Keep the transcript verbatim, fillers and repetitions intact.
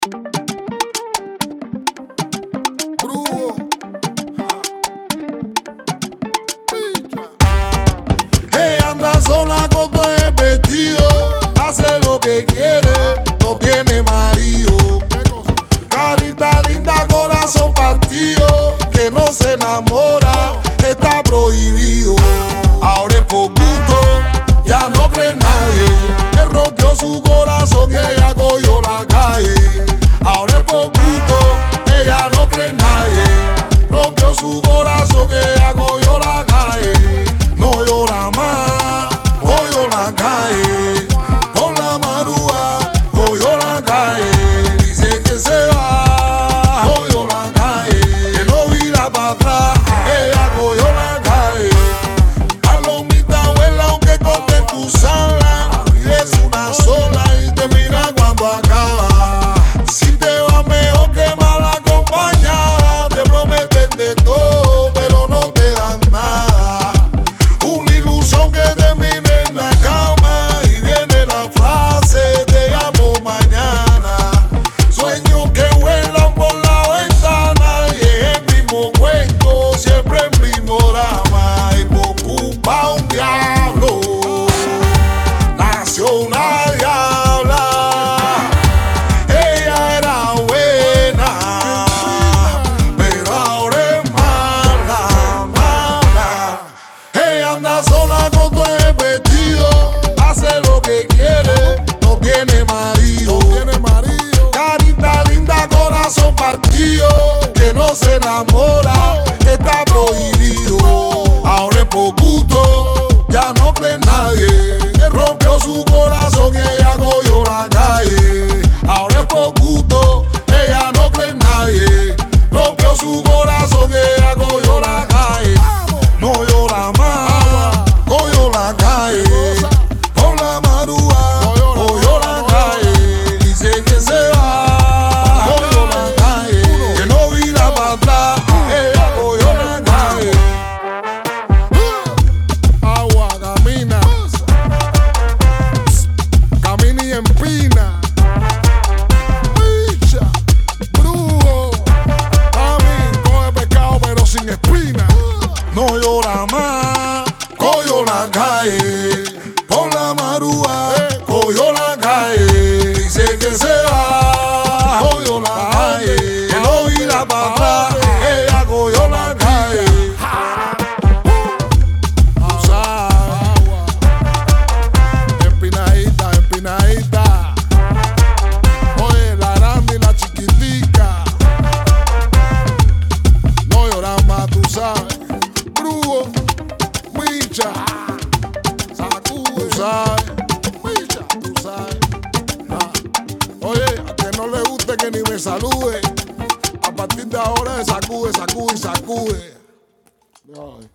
Brujo. Ella anda sola con todo el vestido, hace lo que quiere, no tiene marido. Carita linda, corazón partido, que no se enamora, está prohibido. Ahora es por gusto, ya no cree nadie, que rompió su corazón y ella cogió la calle. Ahora es por gusto, ella no cree nadie, rompió su corazón y ella cogió la calle. No llora más, cogió la calle, con la marúa, cogió la calle. Dice que se va, cogió la calle, que no vira para atrás, ella cogió la calle. Palomita abuela, aunque corte tu sala, es una sola y te mira cuando acaba. Si te va mejor que mal acompañada, te prometen de todo, pero no te dan nada. Una ilusión que termine en la cama y viene la frase, te llamo mañana. Sueños que vuelan por la ventana y es el mismo cuento, siempre el mismo drama. Y por culpa un diablo nació una diabla. Ella era buena, pero ahora es mala, mala. Ella anda sola con todo el vestido, hace lo que quiere, no tiene marido. Tiene marido. Carita linda, corazón partido, que no se enamora, está prohibido. Ahora es por gusto, ya no cree nadie, que rompió su corazón y ella cogió la calle. Ahora es por gusto, ella no cree nadie, rompió su corazón y ella cogió la calle. No llora más, cogió la calle, con la marúa, cogió la calle. Dice que se va, cogió la calle, que no vira para atrás, ella cogió la calle. Agua, camina. Camina y empina. Bicha, brujo. Mami, coge pescado pero sin espina. No llora más, cogió la calle, con la marúa, cogió la calle. Dice que se va, cogió la calle, que no vira para atrás, ella cogió la calle. Tú sabes. Empinadita, empinadita. Oye, la grande y la chiquitica. No lloras más, tú sabes. Brujo, bicha. Sacude. Tú sabes. Bicha, tú sabes. Ah. Oye, a que no le guste que ni me salude. A partir de ahora se sacude, sacude y sacude. Ay.